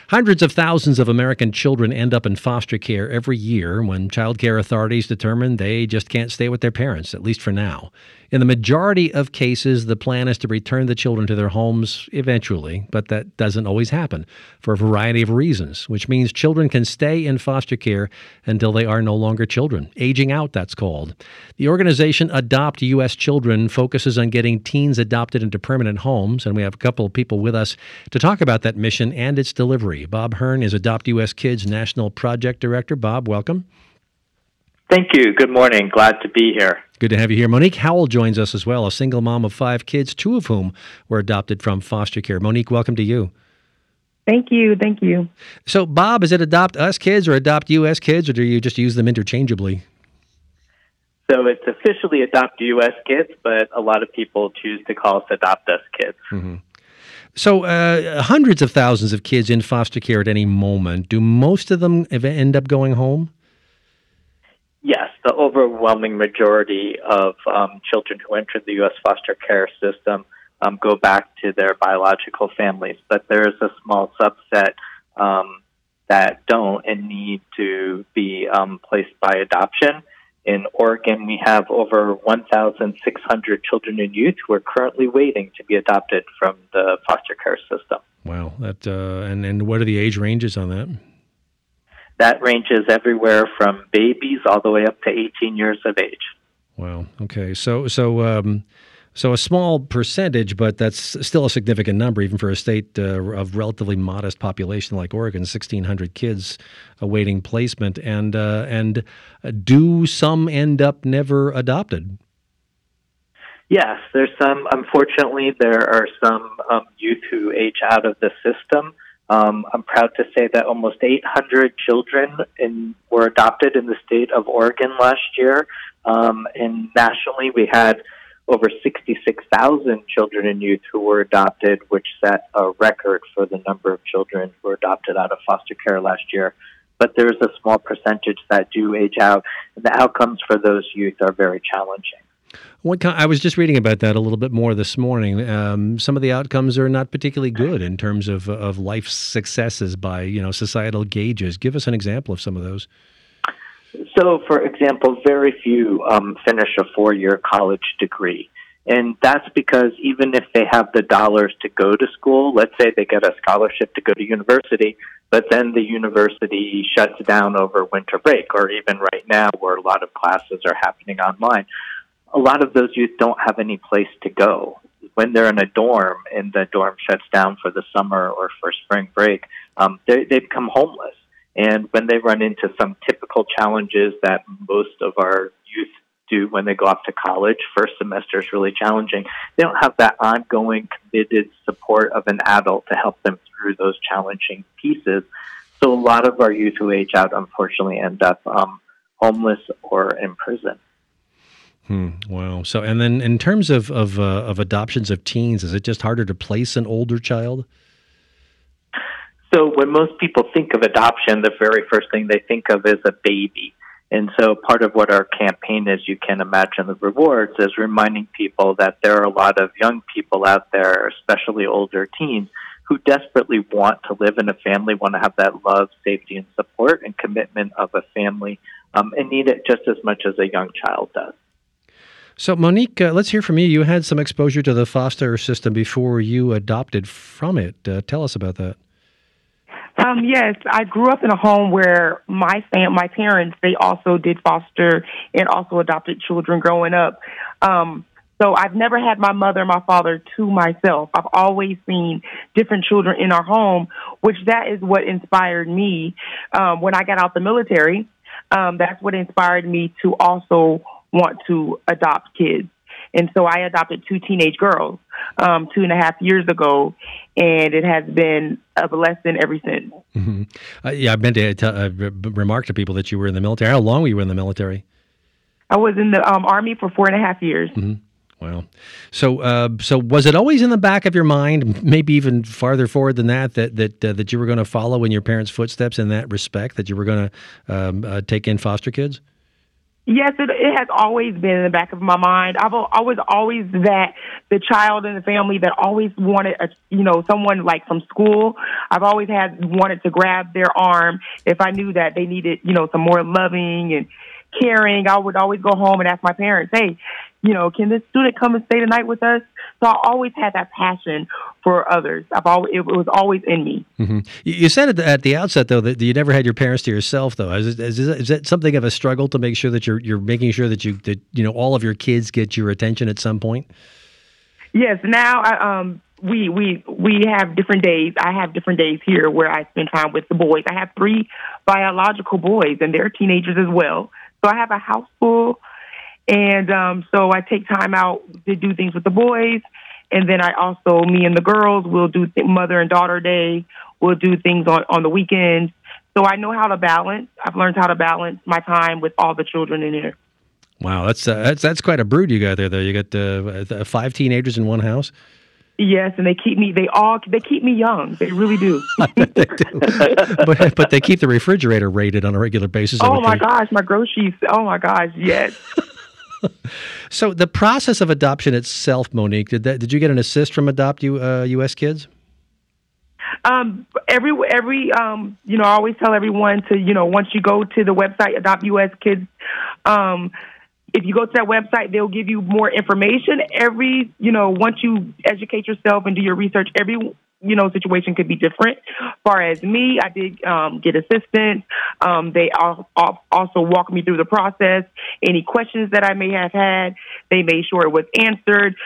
Hundreds of thousands of American children end up in foster care every year when child care authorities determine they just can't stay with their parents, at least for now. In the majority of cases, the plan is to return the children to their homes eventually, but that doesn't always happen for a variety of reasons, which means children can stay in foster care until they are no longer children. Aging out, that's called. The organization Adopt U.S. Children focuses on getting teens adopted into permanent homes, and we have a couple of people with us to talk about that mission and its delivery. Bob Hearn is Adopt U.S. Kids National Project Director. Bob, welcome. Thank you. Good morning. Glad to be here. Good to have you here. Monique Howell joins us as well, a single mom of 5 kids, 2 of whom were adopted from foster care. Monique, welcome to you. Thank you. Thank you. So, Bob, is it Adopt Us Kids or Adopt U.S. Kids, or do you just use them interchangeably? So it's officially Adopt U.S. Kids, but a lot of people choose to call us Adopt Us Kids. Mm-hmm. So hundreds of thousands of kids in foster care at any moment. Do most of them end up going home? Yes, the overwhelming majority of children who enter the U.S. foster care system go back to their biological families, but there is a small subset that don't and need to be placed by adoption. In Oregon, we have over 1,600 children and youth who are currently waiting to be adopted from the foster care system. Wow. That and what are the age ranges on that? That ranges everywhere from babies all the way up to 18 years of age. Wow. Okay. So a small percentage, but that's still a significant number, even for a state of relatively modest population like Oregon. 1,600 kids awaiting placement, and do some end up never adopted? Yes, there's some. Unfortunately, there are some youth who age out of the system. I'm proud to say that almost 800 children were adopted in the state of Oregon last year. And nationally, we had over 66,000 children and youth who were adopted, which set a record for the number of children who were adopted out of foster care last year. But there's a small percentage that do age out, and the outcomes for those youth are very challenging. I was just reading about that a little bit more this morning. Some of the outcomes are not particularly good in terms of life successes by societal gauges. Give us an example of some of those. So, for example, very few finish a 4-year college degree. And that's because even if they have the dollars to go to school, let's say they get a scholarship to go to university, but then the university shuts down over winter break, or even right now where a lot of classes are happening online. A lot of those youth don't have any place to go. When they're in a dorm and the dorm shuts down for the summer or for spring break, they become homeless. And when they run into some typical challenges that most of our youth do when they go off to college, first semester is really challenging. They don't have that ongoing committed support of an adult to help them through those challenging pieces. So a lot of our youth who age out, unfortunately, end up homeless or in prison. Wow. So, and then in terms of adoptions of teens, is it just harder to place an older child? So when most people think of adoption, the very first thing they think of is a baby. And so part of what our campaign is, you can imagine the rewards, is reminding people that there are a lot of young people out there, especially older teens, who desperately want to live in a family, want to have that love, safety, and support and commitment of a family, and need it just as much as a young child does. So, Monique, let's hear from you. You had some exposure to the foster system before you adopted from it. Tell us about that. Yes, I grew up in a home where my parents, they also did foster and also adopted children growing up. So I've never had my mother and my father to myself. I've always seen different children in our home, which that is what inspired me. When I got out the military, that's what inspired me to also want to adopt kids. And so I adopted 2 teenage girls 2.5 years ago, and it has been a blessing ever since. Mm-hmm. I've been to remark to people that you were in the military. How long were you in the military? I was in the Army for 4.5 years. Mm-hmm. Wow. So was it always in the back of your mind, maybe even farther forward than that you were going to follow in your parents' footsteps in that respect, that you were going to take in foster kids? Yes, it has always been in the back of my mind. I was always that the child in the family that always wanted, someone like from school. I've always wanted to grab their arm if I knew that they needed, some more loving and caring. I would always go home and ask my parents, hey, can this student come and stay the night with us? So I always had that passion for others. It was always in me. Mm-hmm. You said at the outset, though, that you never had your parents to yourself, though. Is that something of a struggle to make sure that you're making sure that all of your kids get your attention at some point? Yes. Now, we have different days. I have different days here where I spend time with the boys. I have 3 biological boys, and they're teenagers as well. So I have a house full. And so I take time out to do things with the boys. And then me and the girls will do mother and daughter day. We'll do things on the weekends. So I know how to balance. I've learned how to balance my time with all the children in here. Wow, that's quite a brood you got there, though. You got 5 teenagers in one house. Yes, and they keep me young. They really do. They do. But they keep the refrigerator rated on a regular basis. Oh my gosh, my groceries. Oh my gosh, yes. So the process of adoption itself, Monique, did you get an assist from Adopt US Kids? I always tell everyone to, once you go to the website, Adopt US Kids, if you go to that website, they'll give you more information. Once you educate yourself and do your research, every situation could be different. As far as me, I did get assistance. They also walked me through the process. Any questions that I may have had, they made sure it was answered.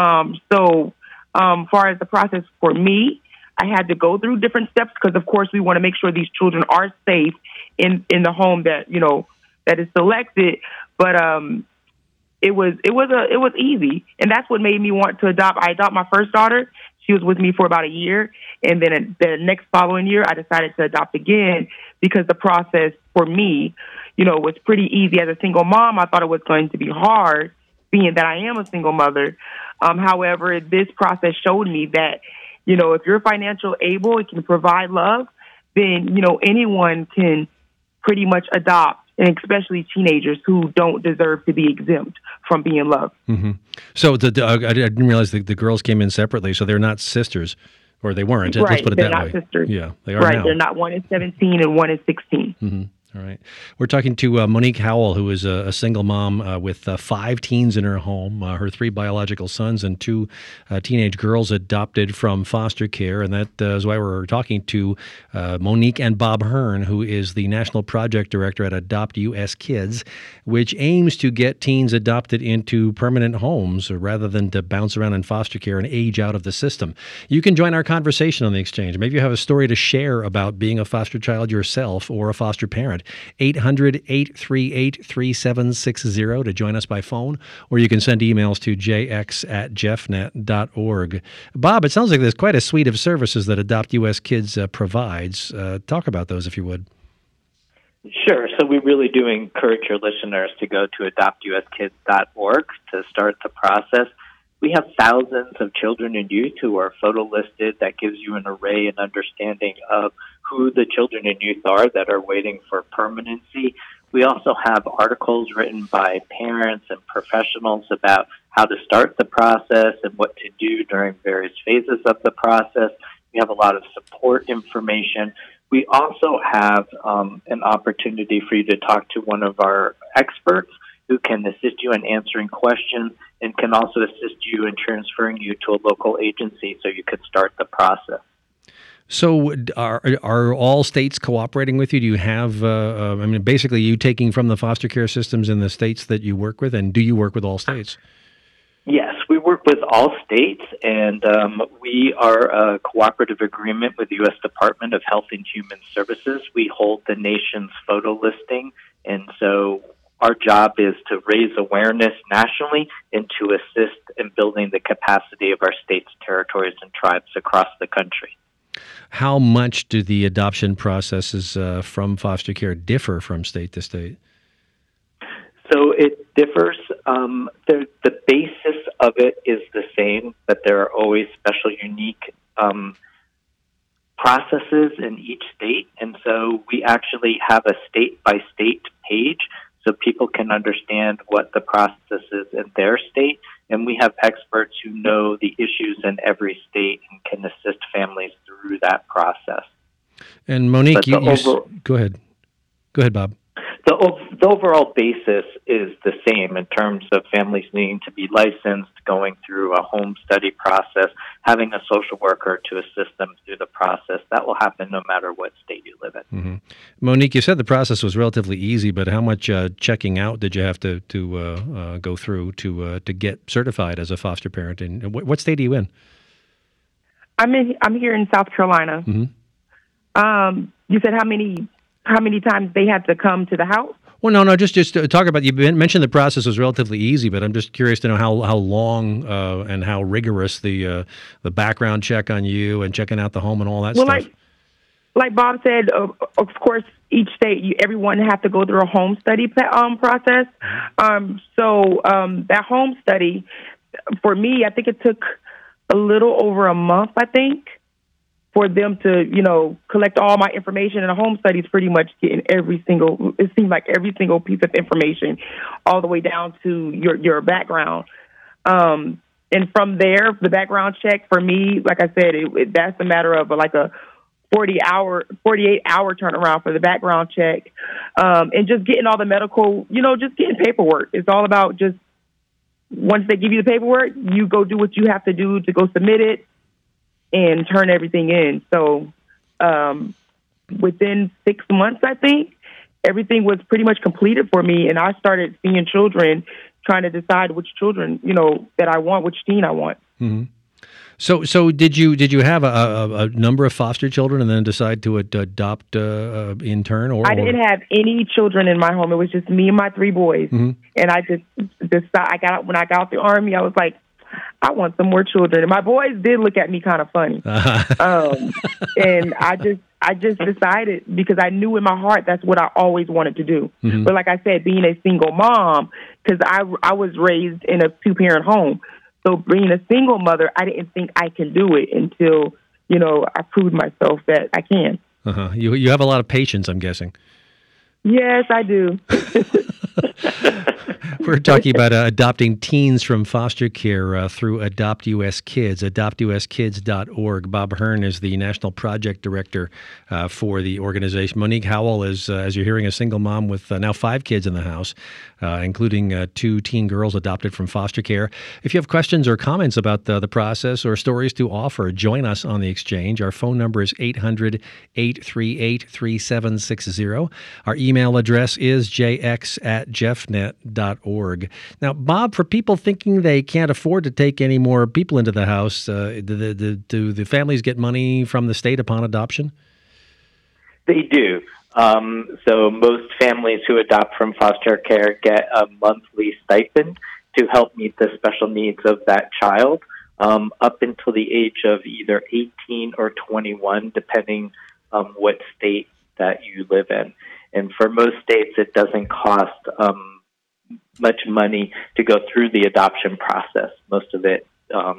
Far as the process for me, I had to go through different steps because, of course, we want to make sure these children are safe in the home that that is selected. But it was easy, and that's what made me want to adopt. I adopted my first daughter. She was with me for about a year, and then the next following year, I decided to adopt again because the process for me, was pretty easy. As a single mom, I thought it was going to be hard, being that I am a single mother. However, this process showed me that, if you're financially able and can provide love, then, anyone can pretty much adopt, and especially teenagers who don't deserve to be exempt from being loved. Mm-hmm. So I didn't realize the girls came in separately, so they're not sisters, or they weren't. Right, let's put it they're that not way. Sisters. Yeah, they are right, now. They're not. One is 17 and one is 16. Mm-hmm. All right. We're talking to Monique Howell, who is a single mom with 5 teens in her home, her 3 biological sons and 2 teenage girls adopted from foster care. And that is why we're talking to Monique and Bob Hearn, who is the National Project Director at Adopt US Kids, which aims to get teens adopted into permanent homes rather than to bounce around in foster care and age out of the system. You can join our conversation on the exchange. Maybe you have a story to share about being a foster child yourself or a foster parent. 800-838-3760 to join us by phone, or you can send emails to jx@jeffnet.org. Bob, it sounds like there's quite a suite of services that Adopt US Kids provides. Talk about those, if you would. Sure. So we really do encourage your listeners to go to adoptuskids.org to start the process. We have thousands of children and youth who are photo listed. That gives you an array and understanding of who the children and youth are that are waiting for permanency. We also have articles written by parents and professionals about how to start the process and what to do during various phases of the process. We have a lot of support information. We also have an opportunity for you to talk to one of our experts who can assist you in answering questions and can also assist you in transferring you to a local agency so you could start the process. So are all states cooperating with you? Do you have, basically you taking from the foster care systems in the states that you work with, and do you work with all states? Yes, we work with all states, and we are a cooperative agreement with the U.S. Department of Health and Human Services. We hold the nation's photo listing, and so our job is to raise awareness nationally and to assist in building the capacity of our states, territories, and tribes across the country. How much do the adoption processes from foster care differ from state to state? So it differs. The basis of it is the same, but there are always special, unique processes in each state. And so we actually have a state-by-state page so people can understand what the process is in their state. And we have experts who know the issues in every state and can assist families through that process. And Monique, go ahead. Go ahead, Bob. The overall basis is the same in terms of families needing to be licensed, going through a home study process, having a social worker to assist them through the process. That will happen no matter what state you live in. Mm-hmm. Monique, you said the process was relatively easy, but how much checking out did you have to go through to get certified as a foster parent? And what state are you in? I'm here in South Carolina. Mm-hmm. You said how many times they had to come to the house? Well, no, just talk about, you mentioned the process was relatively easy, but I'm just curious to know how long and how rigorous the background check on you and checking out the home and all that stuff. Like Bob said, of course, each state, everyone has to go through a home study process. So that home study, for me, I think it took a little over a month, I think, for them to, collect all my information. And a home study is pretty much getting it seems like every single piece of information all the way down to your background. And from there, the background check for me, like I said, that's a matter of like a 48-hour turnaround for the background check. And just getting all the medical, just getting paperwork. It's all about just, once they give you the paperwork, you go do what you have to do to go submit it and turn everything in. So within 6 months, I think, everything was pretty much completed for me. And I started seeing children, trying to decide which children, that I want, which teen I want. Mm-hmm. So did you have a number of foster children and then decide to adopt in turn? Or I didn't have any children in my home. It was just me and my 3 boys. Mm-hmm. And I just decided, when I got out the Army, I was like, I want some more children. And my boys did look at me kind of funny. And I just decided, because I knew in my heart that's what I always wanted to do. Mm-hmm. But like I said, being a single mom, because I was raised in a 2-parent home. So being a single mother, I didn't think I could do it until, I proved myself that I can. Uh-huh. You have a lot of patience, I'm guessing. Yes, I do. We're talking about adopting teens from foster care through Adopt US Kids, adoptuskids.org. Bob Hearn is the National Project Director for the organization. Monique Howell is, as you're hearing, a single mom with now 5 kids in the house, including 2 teen girls adopted from foster care. If you have questions or comments about the process or stories to offer, join us on the exchange. Our phone number is 800-838-3760. Our email address is jx@jeffnet.org. Now, Bob, for people thinking they can't afford to take any more people into the house, do the families get money from the state upon adoption? They do. So most families who adopt from foster care get a monthly stipend to help meet the special needs of that child up until the age of either 18 or 21, depending on what state that you live in. And for most states, it doesn't cost much money to go through the adoption process. Most of it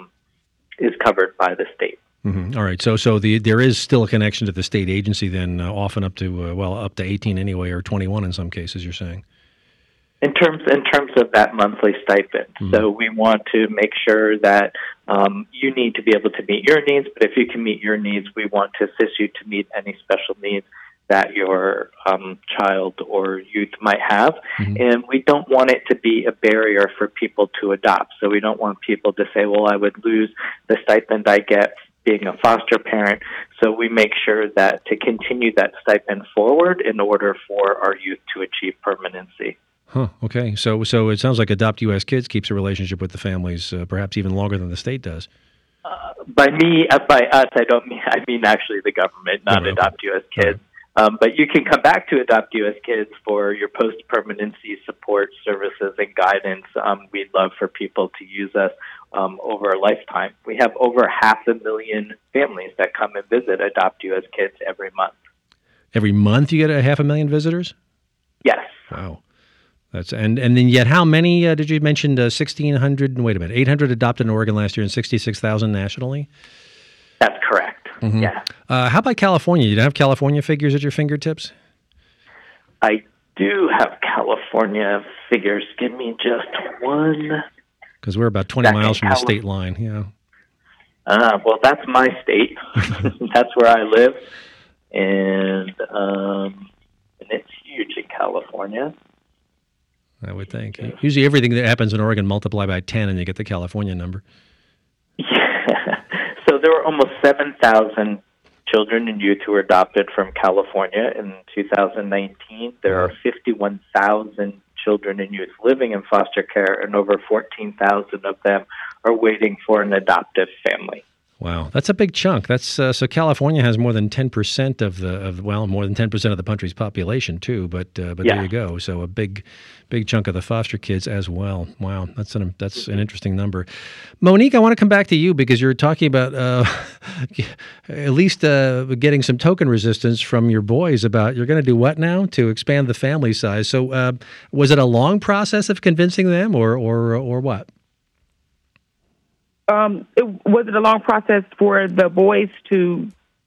is covered by the state. Mm-hmm. All right. So there is still a connection to the state agency then, often up to 18 anyway, or 21 in some cases, you're saying. In terms of that monthly stipend. Mm-hmm. So we want to make sure that you need to be able to meet your needs, but if you can meet your needs, we want to assist you to meet any special needs that your child or youth might have. Mm-hmm. And we don't want it to be a barrier for people to adopt. So we don't want people to say, well, I would lose the stipend I get being a foster parent. So we make sure that to continue that stipend forward in order for our youth to achieve permanency. Huh. Okay. So it sounds like Adopt US Kids keeps a relationship with the families, perhaps even longer than the state does. By us, I mean actually the government, not Adopt US Kids. But you can come back to Adopt US Kids for your post-permanency support services and guidance. We'd love for people to use us over a lifetime. We have over 500,000 families that come and visit Adopt US Kids every month. Every month you get 500,000 visitors? Yes. Wow. And then yet how many did you mention? 1,600, wait a minute, 800 adopted in Oregon last year and 66,000 nationally? That's correct. Mm-hmm. Yeah. How about California? You don't have California figures at your fingertips? I do have California figures. Give me just one. Because we're about 20 miles from the state line. Yeah. Well, that's my state. That's where I live, and it's huge in California. I would think. Usually everything that happens in Oregon multiply by 10 and you get the California number. Yeah. So there were almost 7,000 children and youth who were adopted from California in 2019. There are 51,000 children and youth living in foster care, and over 14,000 of them are waiting for an adoptive family. Wow, that's a big chunk. That's so California has more than 10% more than 10% of the country's population too. But There you go. So a big chunk of the foster kids as well. Wow, that's an interesting number. Monique, I want to come back to you because you're talking about at least getting some token resistance from your boys about you're going to do what now to expand the family size. So was it a long process of convincing them, or what? Was it a long process for the boys to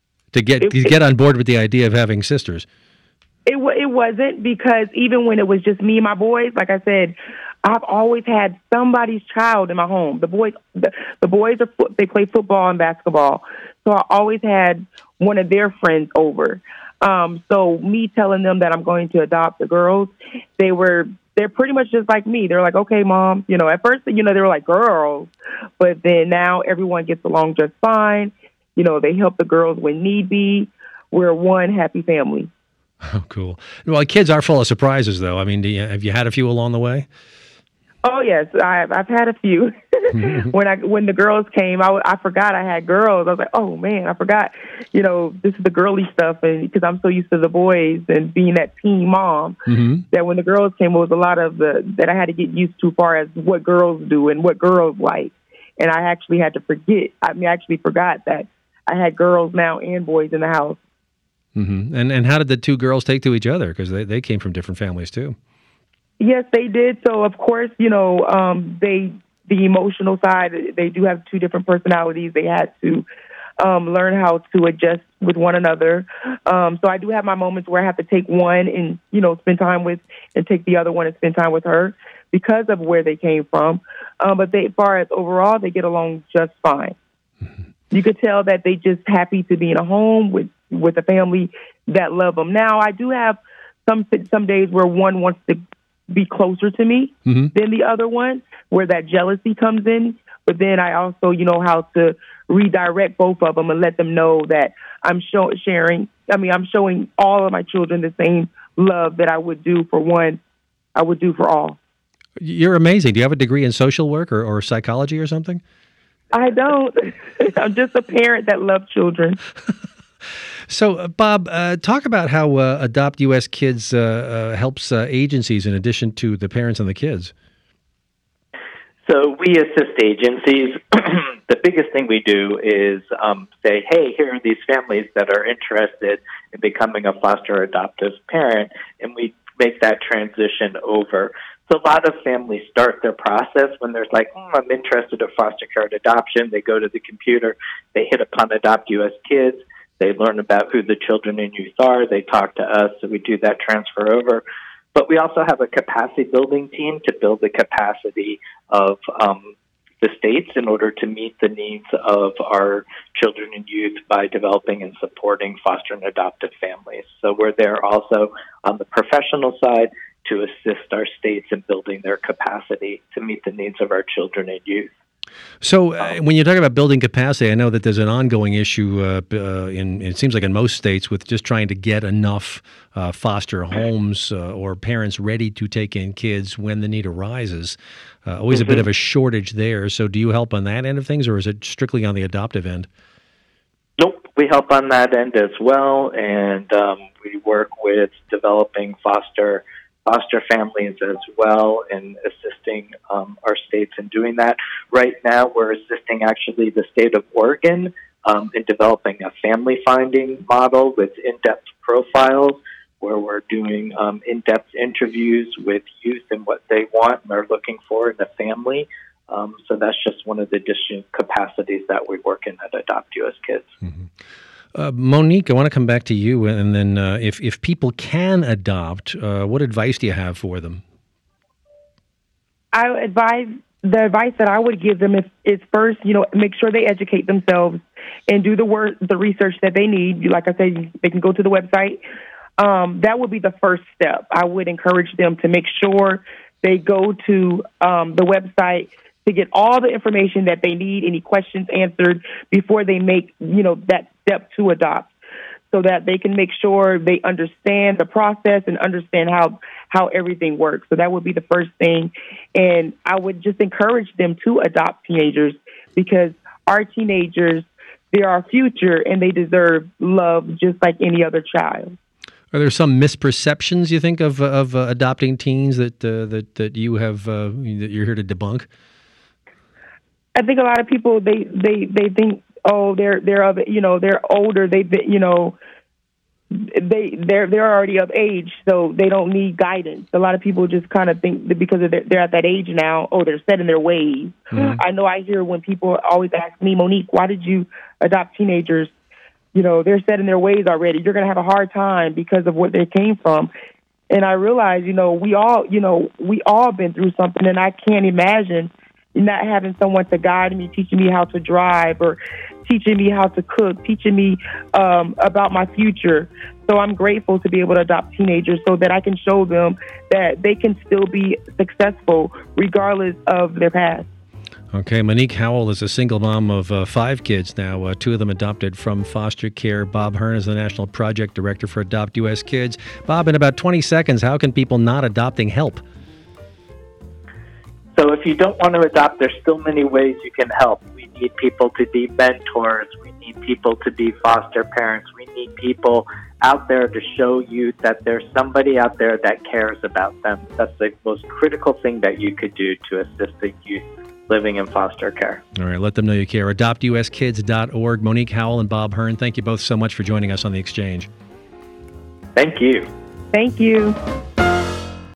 get on board with the idea of having sisters? It wasn't, because even when it was just me and my boys, like I said, I've always had somebody's child in my home. The boys, they play football and basketball, so I always had one of their friends over. So me telling them that I'm going to adopt the girls, they're pretty much just like me. They're like, okay, Mom. At first, they were like girls, but then now everyone gets along just fine. They help the girls when need be. We're one happy family. Oh, cool. Well, kids are full of surprises, though. I mean, have you had a few along the way? Oh yes, I've had a few. When the girls came, I forgot I had girls. I was like, oh man, I forgot. This is the girly stuff, and because I'm so used to the boys and being that teen mom, that when the girls came, it was a lot of that I had to get used to, as far as what girls do and what girls like, and I actually had to forget. I actually forgot that I had girls now and boys in the house. Mm-hmm. And how did the two girls take to each other? Because they came from different families too. Yes, they did. So, of course, the emotional side, they do have two different personalities. They had to learn how to adjust with one another. So I do have my moments where I have to take one and, spend time with, and take the other one and spend time with her because of where they came from. But as far as overall, they get along just fine. Mm-hmm. You could tell that they just happy to be in a home with a family that love them. Now, I do have some days where one wants to be closer to me than the other one, where that jealousy comes in. But then I also, how to redirect both of them and let them know that I'm showing all of my children the same love that I would do for one, I would do for all. You're amazing. Do you have a degree in social work or psychology or something? I don't. I'm just a parent that loves children. So, Bob, talk about how Adopt U.S. Kids helps agencies in addition to the parents and the kids. So we assist agencies. The biggest thing we do is say, hey, here are these families that are interested in becoming a foster or adoptive parent, and we make that transition over. So a lot of families start their process when there's like, I'm interested in foster care and adoption. They go to the computer, they hit upon Adopt U.S. Kids. They learn about who the children and youth are. They talk to us, so we do that transfer over. But we also have a capacity building team to build the capacity of the states in order to meet the needs of our children and youth by developing and supporting foster and adoptive families. So we're there also on the professional side to assist our states in building their capacity to meet the needs of our children and youth. So when you talk about building capacity, I know that there's an ongoing issue it seems like in most states with just trying to get enough foster homes or parents ready to take in kids when the need arises. Always a bit of a shortage there. So do you help on that end of things, or is it strictly on the adoptive end? Nope, we help on that end as well, and we work with developing foster families as well and assisting our states in doing that. Right now, we're assisting actually the state of Oregon in developing a family finding model with in-depth profiles where we're doing in-depth interviews with youth and what they want and are looking for in a family. So that's just one of the additional capacities that we work in at Adopt U.S. Kids. Mm-hmm. Monique, I want to come back to you, and then if people can adopt, what advice do you have for them? The advice that I would give them is first, make sure they educate themselves and do the research that they need. Like I said, they can go to the website. That would be the first step. I would encourage them to make sure they go to the website to get all the information that they need, any questions answered before they make, that step to adopt, so that they can make sure they understand the process and understand how everything works. So that would be the first thing. And I would just encourage them to adopt teenagers, because our teenagers, they're our future and they deserve love just like any other child. Are there some misperceptions you think of adopting teens that you have that you're here to debunk? I think a lot of people they think, oh, they're of, they're older, they're already of age, so they don't need guidance. A lot of people just kind of think that because they're at that age now, oh, they're set in their ways. Mm-hmm. I know I hear when people always ask me, Monique, why did you adopt teenagers? They're set in their ways already. You're going to have a hard time because of what they came from. And I realize, we all been through something, and I can't imagine not having someone to guide me, teaching me how to drive, or teaching me how to cook, teaching me about my future. So I'm grateful to be able to adopt teenagers so that I can show them that they can still be successful regardless of their past. Okay, Monique Howell is a single mom of 5 kids now, 2 of them adopted from foster care. Bob Hearn is the National Project Director for Adopt U.S. Kids. Bob, in about 20 seconds, how can people not adopting help? So if you don't want to adopt, there's still many ways you can help. We need people to be mentors. We need people to be foster parents. We need people out there to show you that there's somebody out there that cares about them. That's the most critical thing that you could do to assist the youth living in foster care. All right, let them know you care. AdoptUSKids.org. Monique Howell and Bob Hearn, thank you both so much for joining us on The Exchange. Thank you. Thank you.